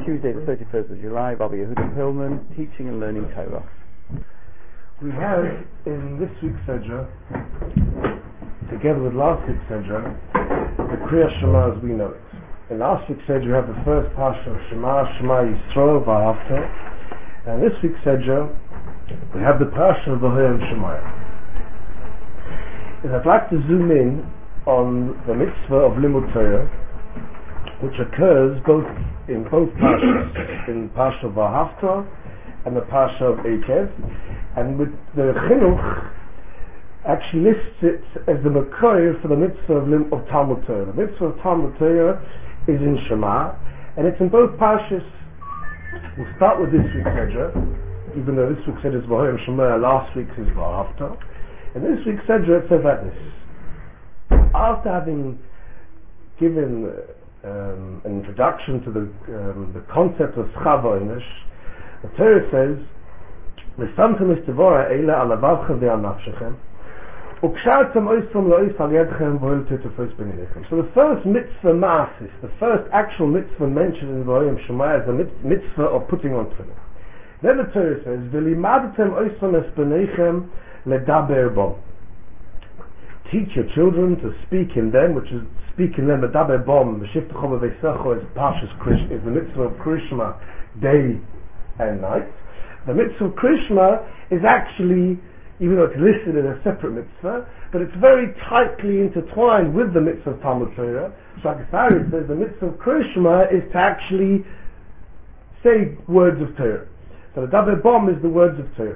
Tuesday the 31st of July, Rabbi Yehuda Perlman, teaching and learning Torah. We have in this week's Sedra, together with last week's Sedra, the Kriya Shema as we know it. In last week's Sedra we have the first parsha of Shema, Shema Yisrael V'ahavta, and this week's Sedra we have the parsha of V'hoyam Shemaya. And I'd like to zoom in on the mitzvah of Limud Torah, which occurs in both parshas, in Parsha of V'ahavta and the Parsha of Eikev, and with the Chinuch actually lists it as the Mekoyer for the mitzvah of Talmud Torah. The mitzvah of Talmud Torah is in Shema, and it's in both parshas. We'll start with this week's Sedra, even though this week's Sedra is V'hoyam Shema, last week's is V'ahavta. And this week's Sedra it says like this: after having given an introduction to the concept of Schava Einish, the Torah says, "V'samtem es tevora eila al avavchem ve'al nafshechem, u'kshartem oisam lo'is al yedchem v'holtu tefos b'neilechem." So the first mitzvah ma'asis, the first actual mitzvah mentioned in V'hoyam Shema is the mitzvah of putting on tefillin. Then the Torah says, "V'limadtem oisam es b'neichem ledaber bom." Teach your children to speak in them, which is speak in them. Ledaber bom, v'shiftecho b'veisecho is Parshas Krishma, is the mitzvah of Krishma, day and night. The mitzvah of Krishma is actually, even though it's listed in a separate mitzvah, but it's very tightly intertwined with the mitzvah of Talmud Torah. Shakasari says the mitzvah of Krishma is to actually say words of Torah. So the Daber Bom is the words of Torah.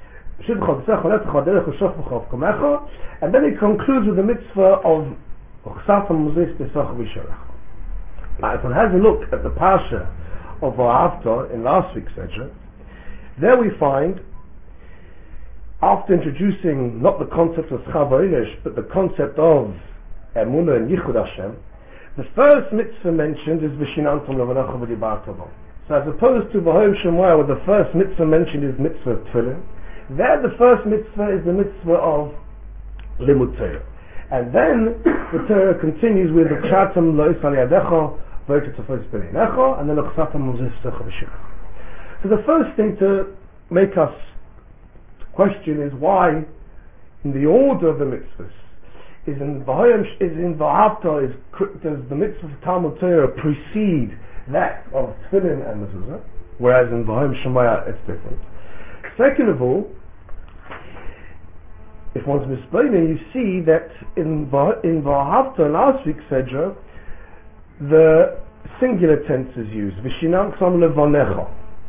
And then he concludes with the mitzvah of now if one has a look at the Parsha of V'ahavta in last week's Sedra, there we find, after introducing not the concept of Schava Einish, but the concept of Emunah and Yichud Hashem, the first mitzvah mentioned is V'shinantam Levanecha V'dibarta Bo. So as opposed to V'hoyam Shemaya, where the first mitzvah mentioned is mitzvah of Tefillin, there the first mitzvah is the mitzvah of Limud Torah. And then the Torah continues with Chatam Lois Al Yadecha V'Otet Tefos B'neinecha, and then L'chsatam Moses Techa V'shirach. So the first thing to make us question is why, in the order of the mitzvahs, is in V'ahavta, does the mitzvah of Talmud Torah precede that of Tefillin and Mezuzah, whereas in V'hoyam Shemaya it's different. Second of all, if one's misplaining, you see that in V'ahavta, last week's Sedra, the singular tense is used. V'shinantam levanecha.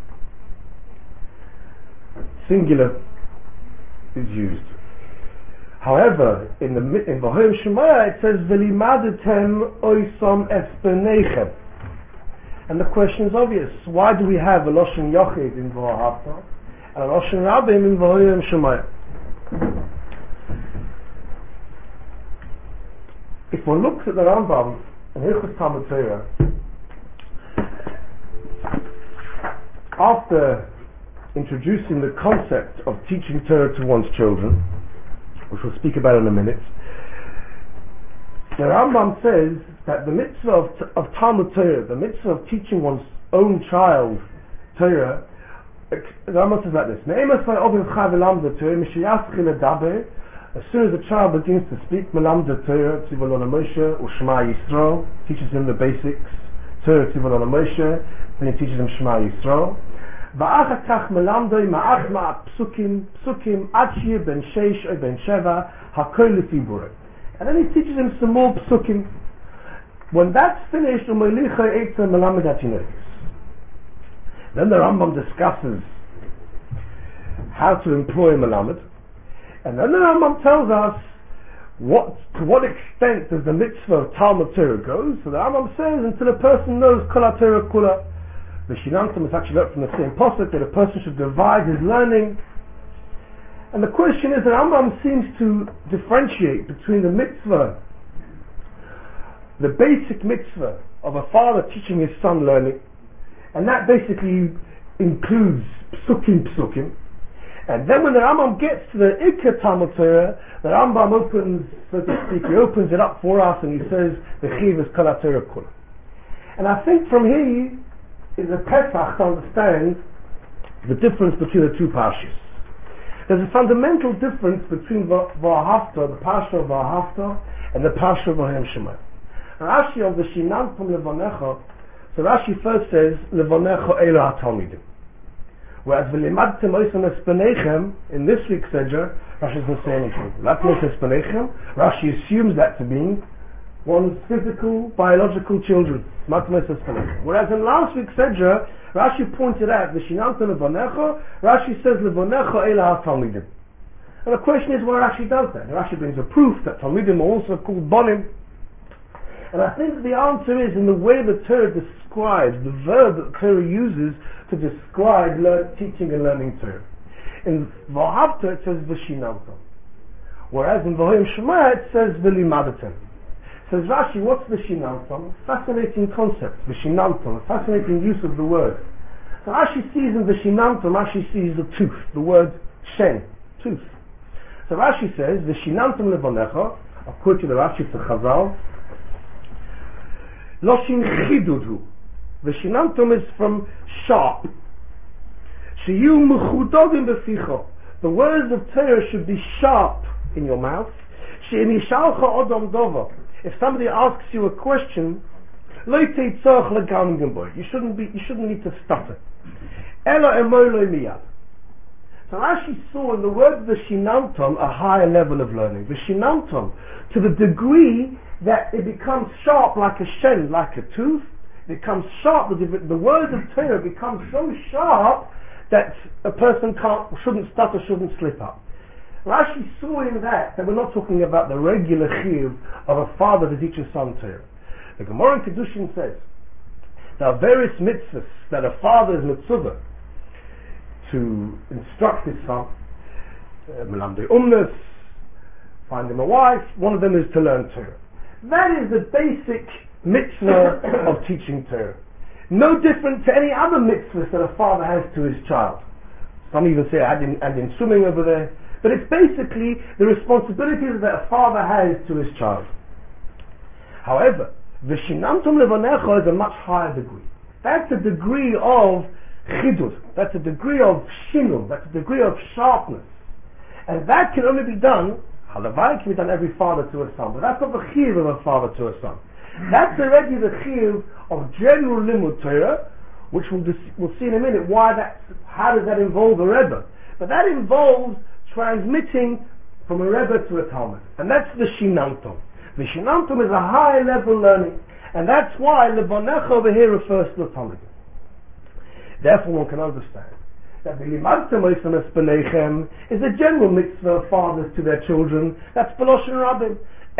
Singular is used. However, in V'hoyam Shemaya it says V'limadetem oisam es b'neichem. And the question is obvious: why do we have a Loshen Yochid in V'ahavta and a Loshen Rabim in V'hoyam Shemaya? If one looks at the Rambam in Hilchos Talmud Torah, after introducing the concept of teaching Torah to one's children, which we'll speak about in a minute, the Rambam says that the mitzvah of Talmud Torah, the mitzvah of teaching one's own child Torah, the Rambam says like this: as soon as the child begins to speak, Melamda Torah Tzivon Moshe U'Shema Yisrael, teaches him the basics, Torah Tzivon Moshe, then he teaches him Shema Yisrael. Va'achatach Melamdoi Ma'ach Ma'at Psukim Ad Shir Ben Sheish or Ben Sheva Hakol Lefi Borei. And then he teaches him some more Psukim. When that's finished, U'Melicha Eitza Melamed HaTinokos. Then the Rambam discusses how to employ Melamed. And then the Rambam tells us to what extent does the mitzvah of Talmud Torah go. So the Rambam says, until a person knows Kol HaTorah Kula. The Shinantam is actually learned from the same pasuk that a person should divide his learning. And the question is, the Rambam seems to differentiate between the mitzvah, the basic mitzvah of a father teaching his son learning, and that basically includes psukim. And then when the Rambam gets to the Ikka Talmud Torah, the Rambam opens, so to speak, he opens it up for us and he says, the Chiv is Kol HaTorah Kula. And I think from here is a Pesach to understand the difference between the two parshas. There's a fundamental difference between V'ahavta, the parsha of V'ahavta, and the parsha of V'hem Shemai. Rashi of the Shinantam Levonecha, so Rashi first says Levonecha Eila HaTalmidim. Whereas V'limadtem Oisam Espanechem, in this week's Seder, Rashi doesn't say anything. Latmos Espanechem, Rashi assumes that to mean one's physical, biological children. Whereas in last week's Seder, Rashi pointed out the Shinantam Levonecha, Rashi says Levonecha Eila HaTalmidim. And the question is why Rashi does that. And Rashi brings a proof that Talmidim are also called Bonim. And I think the answer is in the way the Torah describes, the verb that the Torah uses to describe teaching and learning Torah. In V'ahavta it says V'shinantam. Whereas in V'hem Shemai it says V'limadatem. Says Rashi, what's V'shinantam? Fascinating concept, V'shinantam, a fascinating use of the word. So Rashi sees in V'shinantam, Rashi sees the tooth, the word shen, tooth. So Rashi says, V'shinantam levonecha, I'll quote you the Rashi to Chazal, Loshin chidudhu. V'shinantam is from sharp. Sheyu mechudogim b'ficha. The words of Torah should be sharp in your mouth. She'en yishalcha odom dova. If somebody asks you a question, you shouldn't need to stutter. So Rashi saw in the word V'shinantam a higher level of learning. V'shinantam, to the degree that it becomes sharp like a shen, like a tooth, it becomes sharp, the word of Torah becomes so sharp that a person shouldn't stutter, shouldn't slip up. Rashi saw in that we're not talking about the regular chiyuv of a father to teach his son Torah. The Gemara in Kedushin says there are various mitzvahs that a father is mitzvah to instruct his son. Melamdei umnus, find him a wife. One of them is to learn Torah. That is the basic mitzvah of teaching Torah. No different to any other mitzvahs that a father has to his child. Some even say add in swimming over there. But it's basically the responsibilities that a father has to his child. However, V'shinantam levonecha is a much higher degree. That's a degree of chidud. That's a degree of shinul. That's a degree of sharpness. And that can only be done, halavai can be done every father to a son. But that's not the chiyuv of a father to a son. That's already the chiyuv of general limud Torah, which we'll see in a minute how does that involve a Rebbe. But that involves transmitting from a Rebbe to a Talmud. And that's the Shinantam. The Shinantam is a high level learning. And that's why Levonecha over here refers to the Talmud. Therefore one can understand that the Limadtem Oisam Espanechem is a general mitzvah of fathers to their children. That's Beloshin Rabbim.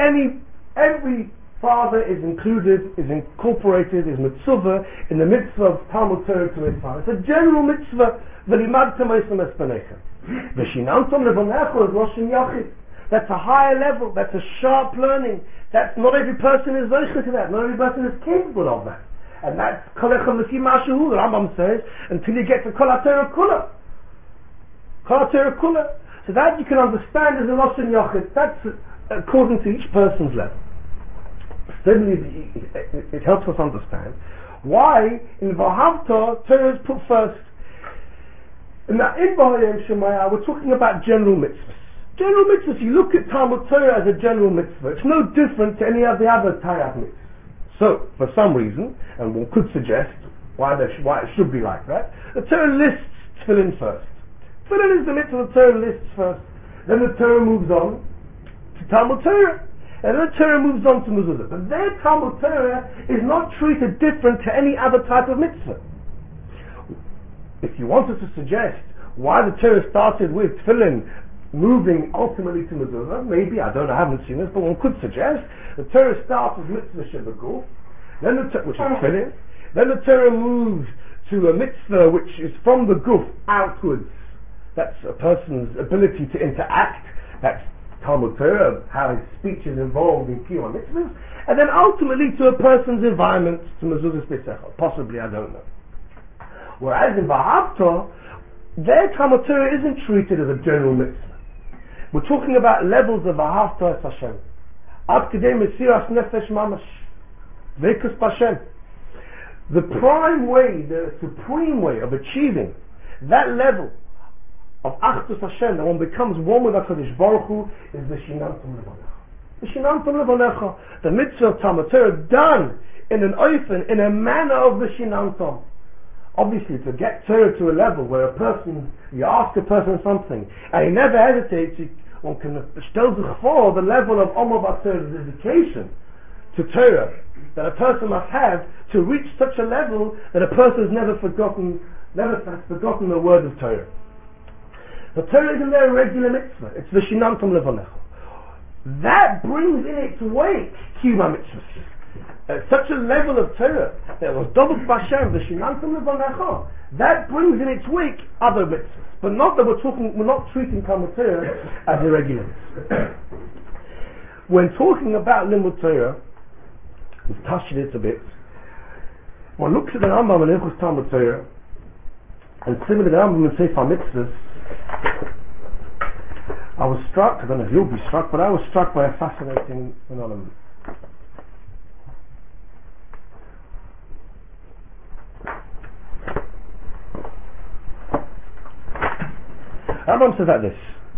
Every father is included, is incorporated, is mitzvah in the mitzvah of Talmud Torah to his son. It's a general mitzvah. The Limadtem Oisam Espanechem. The Shinantam Levonecha is Loshin Yachid. That's a higher level, that's a sharp learning. That's not every person is zeicher to that, not every person is capable of that. And that's Kol Echad Lefi Ma'ashehu, the Rambam says, until you get to Kol HaTorah Kula. Kol HaTorah Kula. So that you can understand as a Loshin Yachid. That's according to each person's level. Certainly it helps us understand why in V'ahavta Torah is put first. Now in V'hem Shemaya we're talking about general mitzvahs. General mitzvahs, you look at Talmud Torah as a general mitzvah. It's no different to any of the other Torah mitzvahs. So, for some reason, and one could suggest why it should be like that, the Torah lists Tefillin first. Tefillin is the mitzvah the Torah lists first. Then the Torah moves on to Talmud Torah. And then the Torah moves on to Mezuzah. But their Talmud Torah is not treated different to any other type of mitzvah. If you wanted to suggest why the Torah started with Tefillin moving ultimately to Mezuzah, maybe, I don't know, I haven't seen this, but one could suggest the Torah starts with mitzvah shebeguf, which is Tefillin, then the Torah moves to a mitzvah which is from the guf outwards. That's a person's ability to interact. That's Talmud Torah, how his speech is involved in kiyum mitzvahs, and then ultimately to a person's environment, to Mezuzah B'Sechel. Possibly, I don't know. Whereas in V'ahavta, their Talmud Torah isn't treated as a general mitzvah. We're talking about levels of V'ahavta es Hashem. Ad kedei mesiras nefesh mamash. Veikus b'Hashem. The prime way, the supreme way of achieving that level of Achdus Hashem, that one becomes one with HaKadosh Baruch Hu, is the Shinantum Levanecha. The Shinantum Levanecha, the mitzvah of Talmud Torah, done in an oifen, in a manner of the Shinantum. Obviously, to get Torah to a level where a person, you ask a person something, and he never hesitates, one can stel sich for the level of Omar Torah's dedication to Torah that a person must have to reach such a level that a person has never forgotten the word of Torah. The Torah isn't their regular mitzvah, it's the Shinantum Levanecha. That brings in its wake Kiyum mitzvahs. At such a level of Torah that was double Bashem, the Shinantum Levanecha, that brings in its wake other mitzvahs. But not that we're not treating Talmud Torah as irregular mitzvahs. When talking about Limud Torah, we've touched it a bit. One looks at the Rambam in Hilchos Talmud Torah, and similar to the Rambam in Sefer Mitzvahs, I was struck, I don't know if you'll be struck, but I was struck by a fascinating phenomenon. Rambam says like this.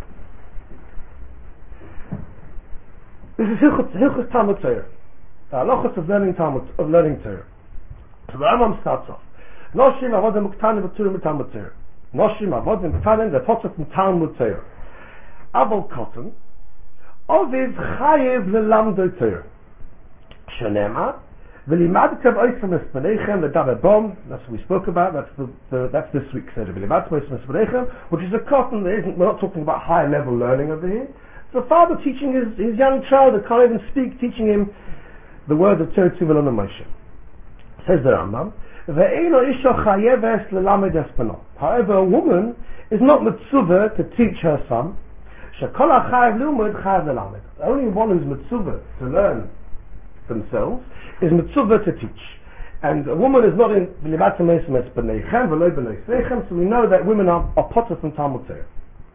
This is Hilchos Talmud Torah, the halachos of learning Torah. So the Rambam starts off. Noshim avodim uktanim v'turim v'Talmud Torah. Noshim avodim uktanim v'potzot v'Talmud Torah. Avol koton, oviv chayev lelamdo Torah. Shenema, v'limadkev oisem espanechem v'daber bom. That's what we spoke about. That's this week's Seder. V'limadkev oisem espanechem, which is a koton. We're not talking about high level learning over here. It's the father teaching his young child that can't even speak, teaching him the words of Torah Tzivul on Moshe. Says the Rambam. However, a woman is not mitzvah to teach her son. The only one who's mitzvah to learn themselves is mitzvah to teach. And a woman is not in so we know that women are potter from Talmud Torah.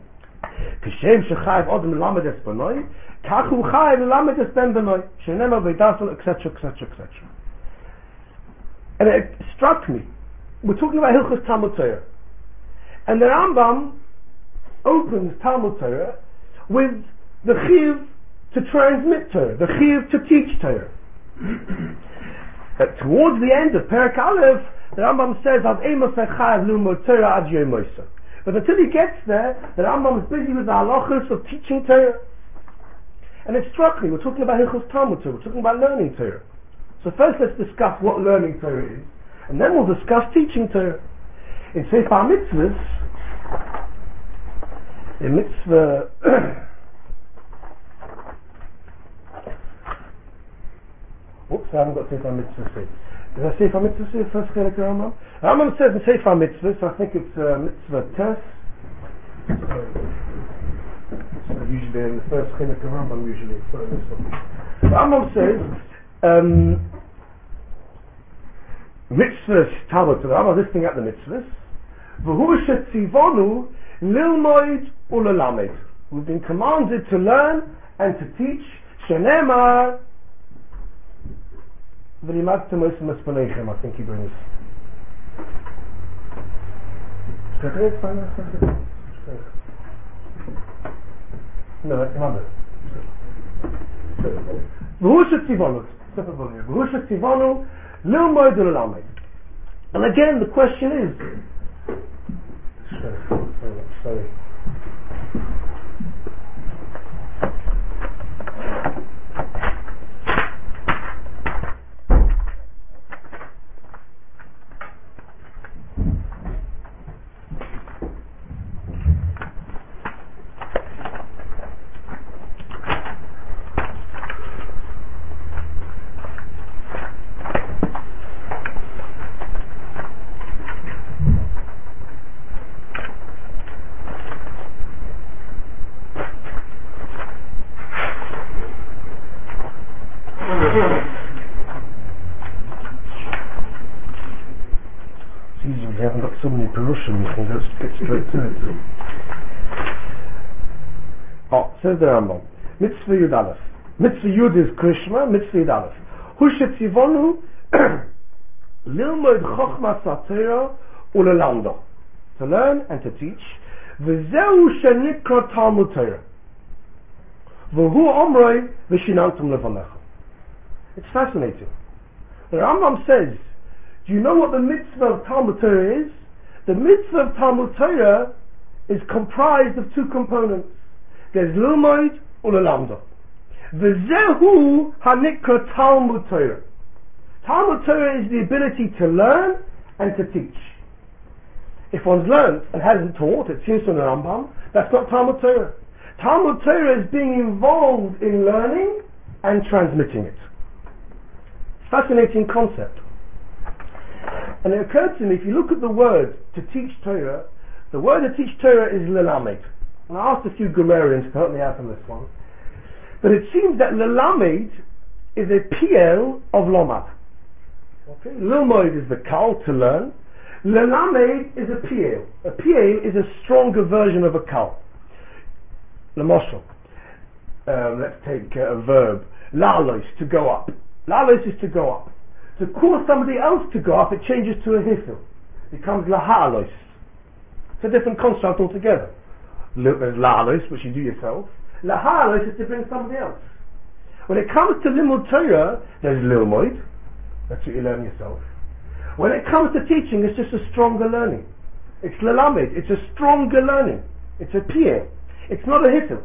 etc. And it struck me, we're talking about Hilchos Talmud Torah, and the Rambam opens Talmud Torah with the chiyuv to transmit Torah, the chiyuv to teach Torah. But towards the end of Perek Aleph, the Rambam says, but until he gets there, the Rambam is busy with the halachos of teaching Torah. And it struck me, we're talking about Hilchos Talmud Torah, we're talking about learning Torah. So first let's discuss what learning Torah is, and then we'll discuss teaching Torah. In Sefer Mitzvahs, in Mitzvah oops, I haven't got Sefer Mitzvahs here. Did I Sefer Mitzvahs here, first Chelik Rambam? Rambam says in Sefer Mitzvahs, I think it's Mitzvah Tes. So usually in the first Chelik Rambam, usually. Sorry, this one. Rambam says, mitzvahs Talmud Torah. I'm listing out the mitzvahs. V'hu shetzivonu lilmoid ulelamed. We've been commanded to learn and to teach. Shenemar v'limadtem oisem espanechem. I think you're doing this. No, that's another. V'hu shetzivonu. And again, the question is, sorry. We haven't got so many Perushim, we can get straight to it. Says the Rambam. Mitzvah Yud Aleph. Mitzvah Yud is Krishma, Mitzvah Yud Aleph. Hu shetzivonu Lilmod chochmas HaTorah ulelamdo, to learn and to teach. V'zeu shenikra Talmud Torah. V'hu omroi v'shinantum levanecha. It's fascinating. The Rambam says, do you know what the mitzvah of Talmud Torah is? The mitzvah of Talmud Torah is comprised of two components. There's Lilmod ulelamdo. V'zehu hanikra Talmud Torah. Talmud Torah is the ability to learn and to teach. If one's learned and hasn't taught, it seems from the Rambam, that's not Talmud Torah. Talmud Torah is being involved in learning and transmitting it. Fascinating concept. And it occurred to me, if you look at the word to teach Torah, the word to teach Torah is lelamed. And I asked a few grammarians to help me out on this one. But it seems that lelamed is a piel of lomad. Okay? Lilmoid is the kal, to learn. Lelamed is a piel. A piel is a stronger version of a kal. L'moshel. Let's take a verb. Lalos, to go up. Lalos is to go up. To cause somebody else to go up, it changes to a hifil. It becomes lahalos. It's a different construct altogether. There's lalos, which you do yourself. Lahalos is to bring somebody else. When it comes to limud Torah, there's lilmoid. That's what you learn yourself. When it comes to teaching, it's just a stronger learning. It's lelamed. It's a stronger learning. It's a piyeh. It's not a hifil.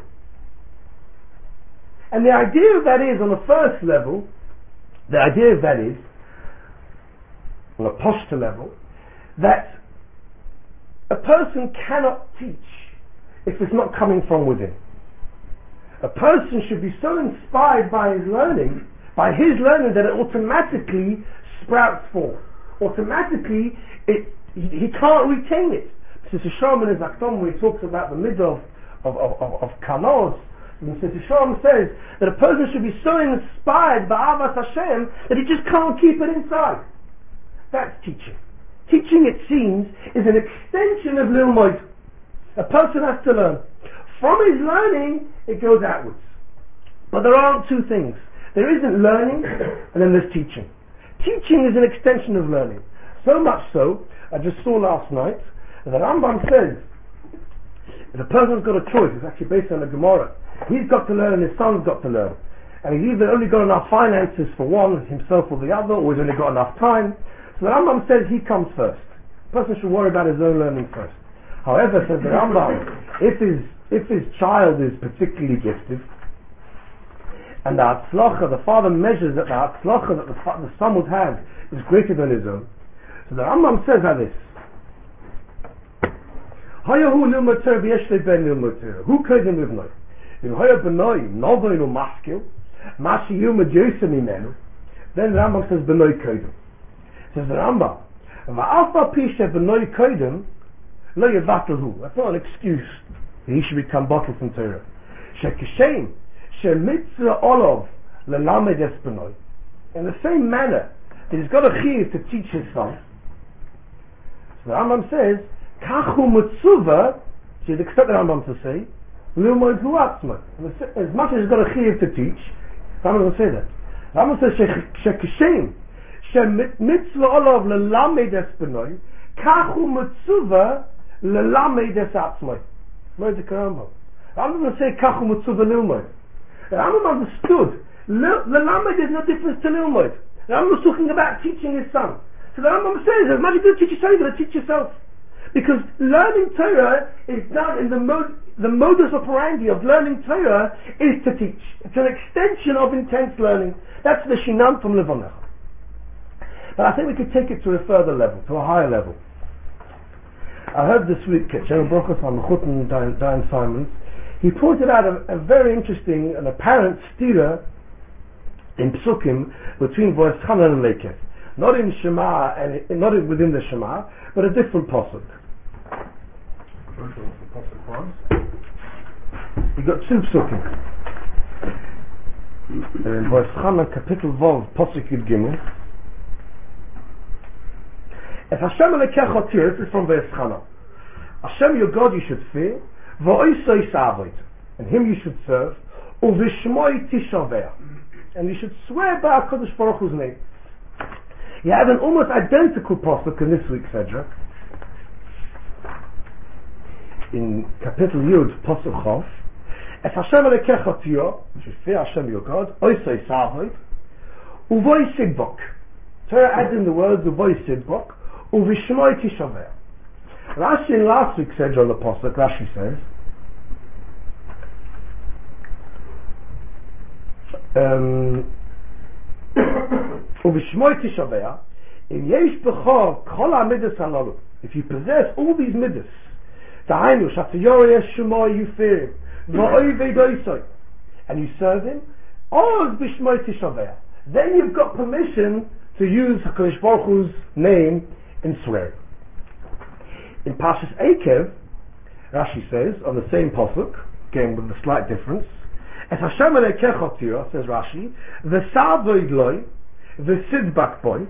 And the idea of that is, on the first level, the idea of that is, on a posture level, that a person cannot teach if it's not coming from within. A person should be so inspired by his learning that it automatically sprouts forth. Automatically, he can't retain it. Sister Sharman is Akdom, when he talks about the middle of Kanos, and Sister Sharman says that a person should be so inspired by Avas Hashem that he just can't keep it inside. That's teaching. Teaching, it seems, is an extension of Lilmoid. A person has to learn. From his learning, it goes outwards. But there aren't two things. There isn't learning, and then there's teaching. Teaching is an extension of learning. So much so, I just saw last night, that Rambam says, if a person's got a choice, it's actually based on a Gemara. He's got to learn and his son's got to learn. And he's either only got enough finances for one, himself or the other, or he's only got enough time. So the Rambam says he comes first. The person should worry about his own learning first. However, says the Rambam, if his child is particularly gifted, and the Hatzlacha, the father measures that the Hatzlacha that the son would have is greater than his own. So the Rambam says like this. Hayahu lilmod Torah v'yeshlei ben lilmod Torah. Who koydem livnoi? If haya benoi novoi lo maskil, mashi yuma joisa mimenu, then the Rambam says benoi koydem. Says the Rambam, va'alfa pisha benoi koydem, lo yevatel. That's not an excuse that he should become bottled from Torah. Shekishem, shemitzvah olov lelamed es benoi. In the same manner that he's got a chiyuv to teach his son. So the Rambam says, kachu mitzuva, so you'd expect the Rambam to say, lilmoid hu atzma. As much as he's got a chiyuv to teach, the Rambam will say that. The Rambam says, shekishem, shemitzvah olov lelamed es benoi, kachu mitzuva lelamed es atzma. Where's the Rambam? The Rambam will say, kachu mitzuva lilmoid. The Rambam understood, lelamed is no difference to lilmoid. The Rambam was talking about teaching his son. So the Rambam says, as much as you teach your son, you've got to teach yourself. Because learning Torah is done in the modus operandi of learning Torah is to teach. It's an extension of intense learning. That's the Shinan from Levonach. But I think we could take it to a further level, to a higher level. I heard this week General Brochus on Chutin Diane Simons. He pointed out a very interesting and apparent stira in Psukim between V'eschanan and Lekef. Not in Shema, and not within the Shema, but a different pasuk. You got two psukim. In V'eschanan Kapitel Vov, pasuk Yud Gimel. If Hashem Elekecha Tir, this is from V'eschanan. Hashem your God you should fear, V'oisoi Sa'avoid, and Him you should serve, Uvishmoi Tishaveh, and you should swear by HaKadosh Baruch Hu's name. You have an almost identical pasuk in this week's Sedra. In Kapitel Yud, pasuk Chof, Es Hashem Elokecha Tiyah, which is fear Hashem your God, Oisei Savoid, Uvoi Sidbok. Torah adds in the words Uvoi Sidbok, Uvishmoi Tishaveh. Rashi in last week's Sedra on the pasuk, Rashi says, if you possess all these midas, and you serve him, then you've got permission to use HaKadosh Baruch Hu's name in swearing. In Parshas Eikev, Rashi says, on the same pasuk, again with a slight difference, as Hashem Elokecha Tiyah, says Rashi, v'savoid loy, v'sidbak boy,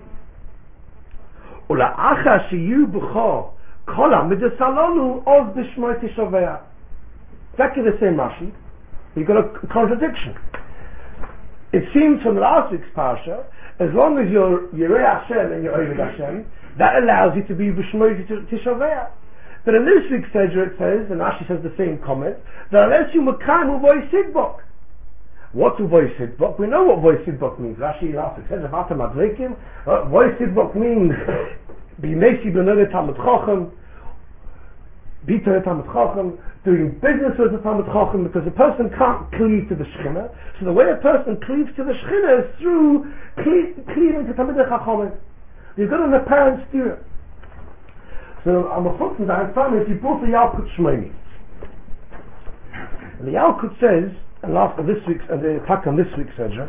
ula'acha sheyu b'cho, kol ha'midas halolu, oz b'shmoi tishaveh. Exactly the same Rashi. You've got a contradiction. It seems from last week's parsha, as long as you're Yirei Hashem and you're Oved Hashem, that allows you to be b'shmoi tishaveh. But in this week's Sedra it says, and Rashi says the same comment, that unless you mekayim uvoi sidbok. What's uvoi sidbok? We know what uvoi sidbok means. Rashi last week says, Avata Madrikim, uvoi sidbok means, be mesi b'nele Talmud Chacham, be to Talmud Chacham, doing business with the Talmud Chacham, because a person can't cleave to the Shechina. So the way a person cleaves to the Shechina is through cleaving to Talmidei Chachamim. You've got an apparent steer. So I'm a chutz that I found if you brought the Yalkut Shmeini. And the Yalkut says, and last of this week's, and the attack on this week's Sedra,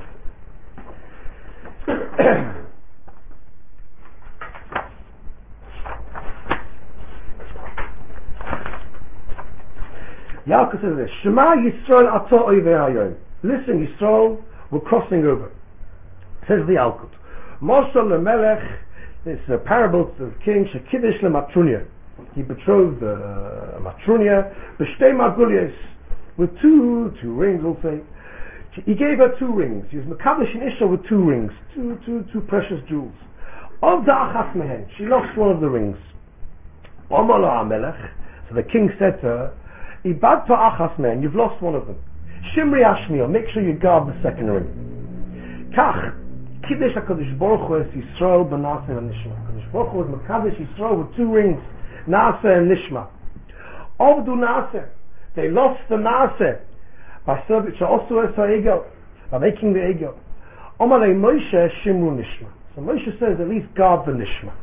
Yalkut says this, Shema Yisrael ato oivei hayom. Listen Yisrael, we're crossing over. Says the Yalkut. Moshe lemelech, this is a parable to the king, Shekidish lematrunia. He betrothed Matrunia, b'shtei magulias, with two rings, we'll say. He gave her 2 rings. He was mekadosh in Isha with 2 rings, two precious jewels. Of the achas mehen, she lost one of the rings. Omar lo hamelech, so the king said to her, Ibad to achas mehen, you've lost one of them. Shimri ashniel, make sure you guard the second ring. Kach, Kiddush HaKadosh Baruch Hu es Yisrael b'Naaseh and Nishma. HaKadosh Baruch Hu was Mekadosh Yisrael with 2 rings, Naaseh and Nishma. Ovdu Naaseh, they lost the Naaseh by serving also es ha'egel, by making the egel. Omalei Moshe Shimru Nishma. So Moshe says at least guard the Nishma.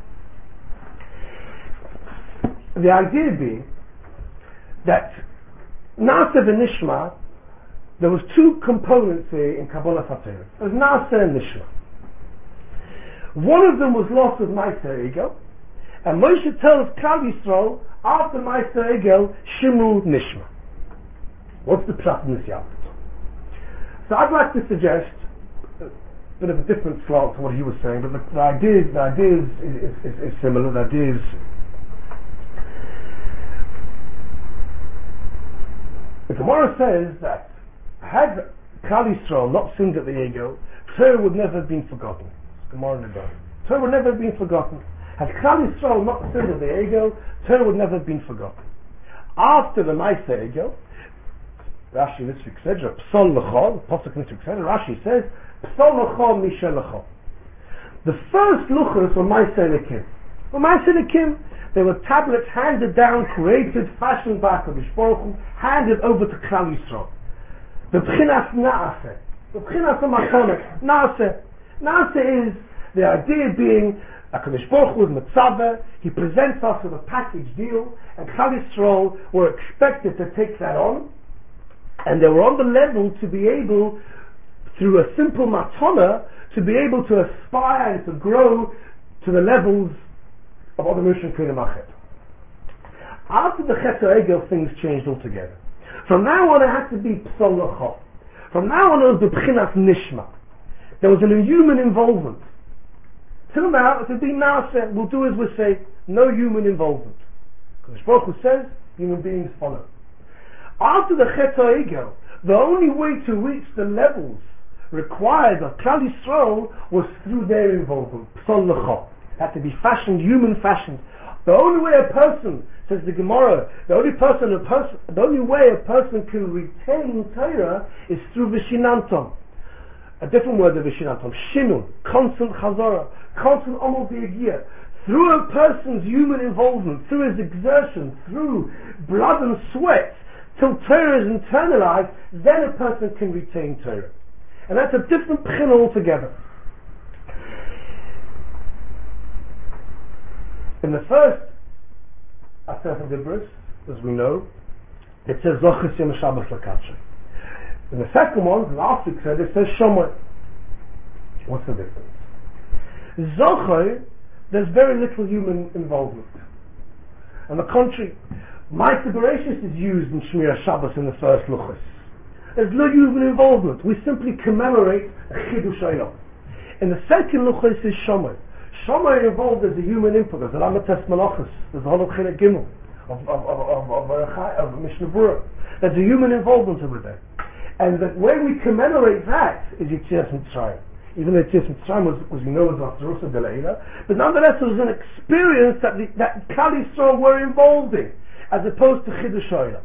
The idea being that Naaseh and Nishma, there was 2 components here in Kabbalah Fateh. There was Naaseh and Nishma. One of them was lost with Ma'aser Egel, and Moshe tells Klal Yisrael after Ma'aser Egel, Shimru Nishma. What's the pshat in this Yalkut? So I'd like to suggest a bit of a different slant to what he was saying, but the idea is similar. The idea is, the Gemara says that had Klal Yisrael not sinned at the Egel, Torah would never have been forgotten. Gemara in the Torah would never have been forgotten. Had Klal Yisrael not sinned at the Egel, Torah would never have been forgotten. After the Ma'aser Egel, Rashi in this week's Sedra, Psal L'chol, Pasuk in this week's Sedra, Rashi says, Psal L'chol, Mishel L'chol. The first luchos were Ma'aser Elokim. Well, Ma'aser Elokim, they were tablets handed down, created, fashioned by HaKadosh Baruch Hu, handed over to Klal Yisrael. The B'chinas Na'aseh. The B'chinas Ma'aser Na'aseh. Na'aseh is the idea being HaKadosh Baruch Hu is Mitzaveh, He presents us with a package deal, and Klal Yisrael were expected to take that on, and they were on the level to be able, through a simple matana, to be able to aspire and to grow to the levels of Adam Rishon Kina Machet. After the Chet HaEgel, things changed altogether. From now on, it had to be Psal L'chol. From now on, it was the B'chinas Nishma. There was an human involvement. Till now, it would be Naaseh, we'll do as we say, no human involvement. Because Baruch Hu says, human beings follow. After the Chet HaEgel, the only way to reach the levels required of Klal Yisrael was through their involvement. Psal Lecha. Had to be fashioned, human fashioned. The only way a person, says the Gemara, the only way a person can retain Torah is through Vishinantam. A different word of Vishinantam. Shinun. Constant Chazara. Constant Omol B'Yagiyah. Through a person's human involvement, through his exertion, through blood and sweat, till Torah is internalized, then a person can retain Torah. And that's a different p'china altogether. In the first Aseret Dibros, as we know, it says Zochus Yom Shabbos L'Katche. In the second one, last week said, it says Shomer. What's the difference? Zocher, there's very little human involvement. On the contrary, Ma'aser Bereishis is used in Shmir Shabbos in the first Luchos. There's no human involvement. We simply commemorate a Chidush Olam. In the second Luchos is Shomer. Shomer involved as a human input. There's a Lamates Malachos. There's a Hol of Chelik Gimel of Mishnah Berurah. There's a human involvement over there. And the way we commemorate that is Yetzias Mitzrayim. Even though Yetzias Mitzrayim was we know, was Afterusa Deleila, but nonetheless it was an experience that Klal Yisrael were involved in, as opposed to Chidush Olam.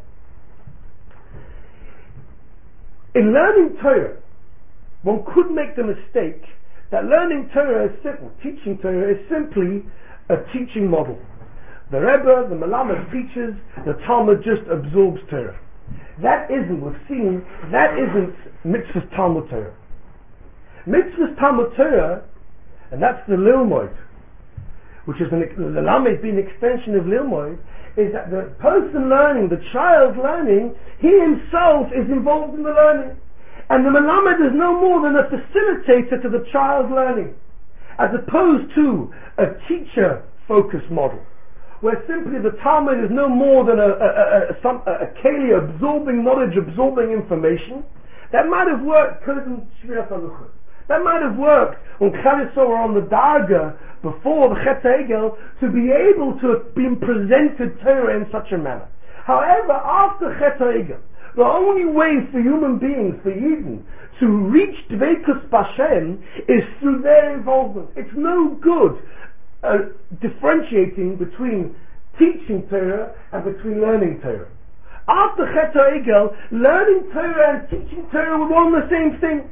In learning Torah, one could make the mistake that learning Torah is simple, teaching Torah is simply a teaching model. The Rebbe, the Melamed teaches, the Talmud just absorbs Torah. That isn't, we've seen, that isn't Mitzvah's Talmud Torah. Mitzvah's Talmud Torah, and that's the Lilmoid, which is the Lamed being an extension of Lilmoid, is that the person learning, the child learning, he himself is involved in the learning. And the Melamed is no more than a facilitator to the child learning, as opposed to a teacher-focused model, where simply the Talmud is no more than a keli absorbing knowledge, absorbing information. That might have worked that might have worked when Klal Yisrael were on the Darga before the Chet HaEgel to be able to have been presented Torah in such a manner. However, after Chet HaEgel, the only way for human beings, for Yidden, to reach Dveikus B'Hashem is through their involvement. It's no good differentiating between teaching Torah and between learning Torah. After Chet HaEgel, learning Torah and teaching Torah were one and the same thing.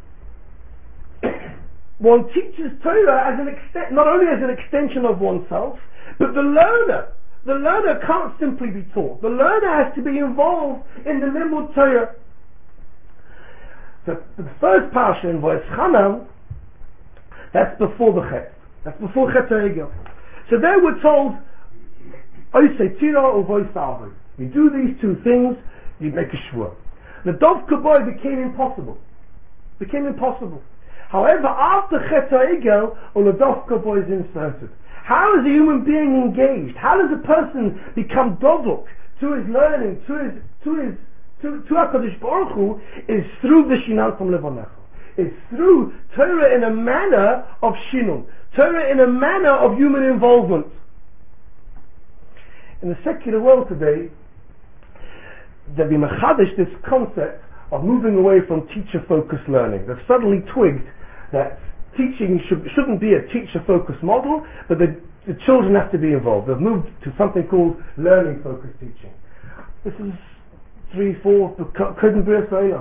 One teaches Torah as not only as an extension of oneself, but the learner can't simply be taught. The learner has to be involved in the Limud Torah. The first parsha in Vayeschanan, that's before the Chet. That's before Chet HaEgel. So there we're told, Oisei Tira or Voisavoi. You do these two things, you make a shvur. The Dov Kaboy became impossible. However, after Chet HaEgel, the Dov Kaboy is inserted. How is a human being engaged? How does a person become dovuk to his learning, to HaKadosh Baruch Hu, is through the Shinantam Levonecha. It's through Torah in a manner of Shinun. Torah in a manner of human involvement. In the secular world today, they've been machadish this concept of moving away from teacher-focused learning. They've suddenly twigged that teaching shouldn't be a teacher-focused model, but the children have to be involved. They've moved to something called learning-focused teaching. This is 3-4, couldn't be a failure.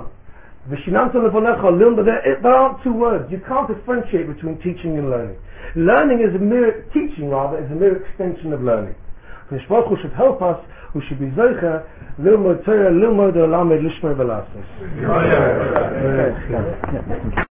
There aren't two words. You can't differentiate between teaching and learning. Teaching is a mere extension of learning. The Baruch Hu should help us, who should be Zocher, Lilmod Torah, Lilmod Olamed, Lishmer Velasis.